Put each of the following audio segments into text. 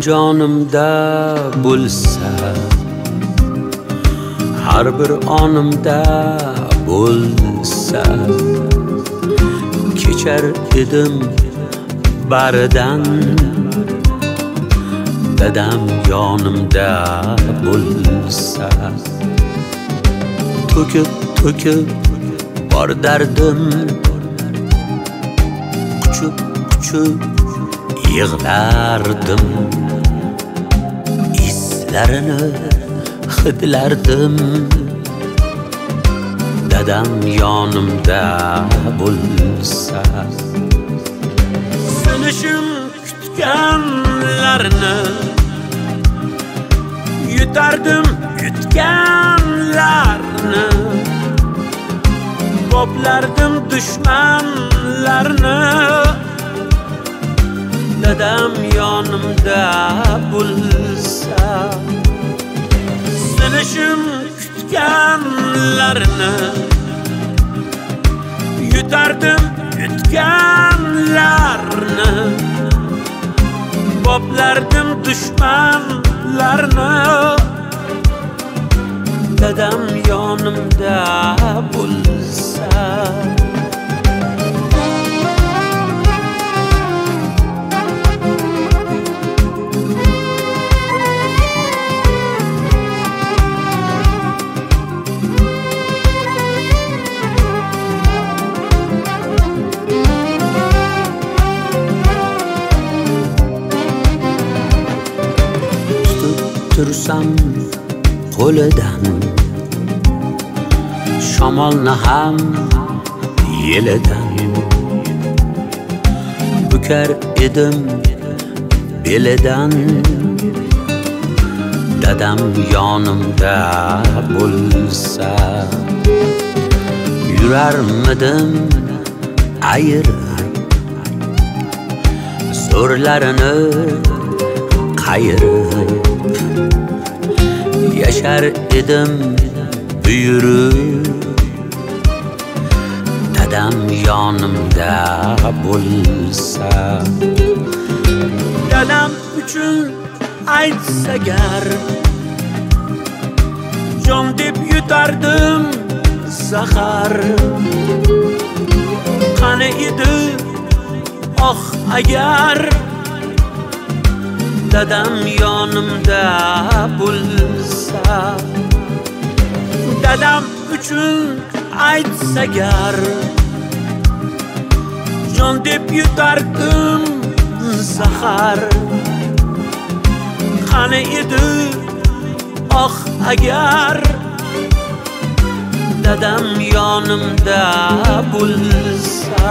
jonimda bo'lsa, har bir onimda bo'lsa, kechar edim baridan. Dadam yonimda bo'lsa, to'kib bor dardim, quchib yig'lardim. Islarini hidlardim. Dadam yonimda bo'lsa, sinishim kutganlarni yutardim, yutganlarni boplardim, dushmanlarni. Dadam yonimda bo'lsa, sinishim kutganlarni yutardim, yutganlarni boplardim, dushmanlarni. Dadam yonimda bo'lsa, tursam qo'lidan, shamolni ham yelidan bukar edim belidan. Dadam yonimda bo'lsa, yurarmidim ayirib, zo'rlarini qayirib. Yashar edim buyurib, dadam yonimda bo'lsa. Dadam uchun aytsa gar, jon deb yutardim zahar. Qani edi oh agar, dadam yonimda bo'lsa. Dadam uchun aytsa gar, jon deb yutardim zahar. Qani edi oh agar, dadam yonimda bo'lsa.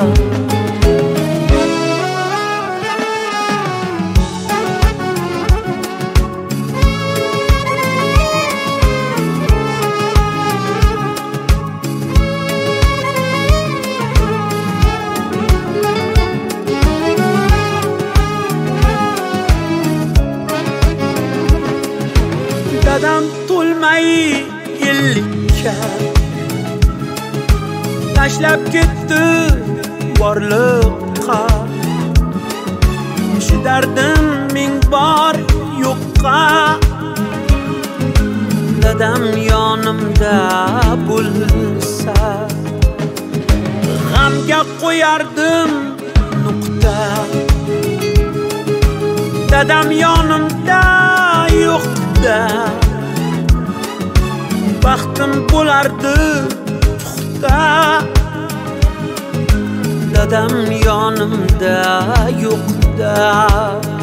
Dadam to'lmay ellikka tashlab ketdi borliqqa. Chidardim ming bor yo'qqa. Dadam yonimda bo'lsa, g'amga qo'yardim nuqta. Dadam yonimda yo'qda, baxtim bo'lardi puxta. Dadam yonimda yo'qda,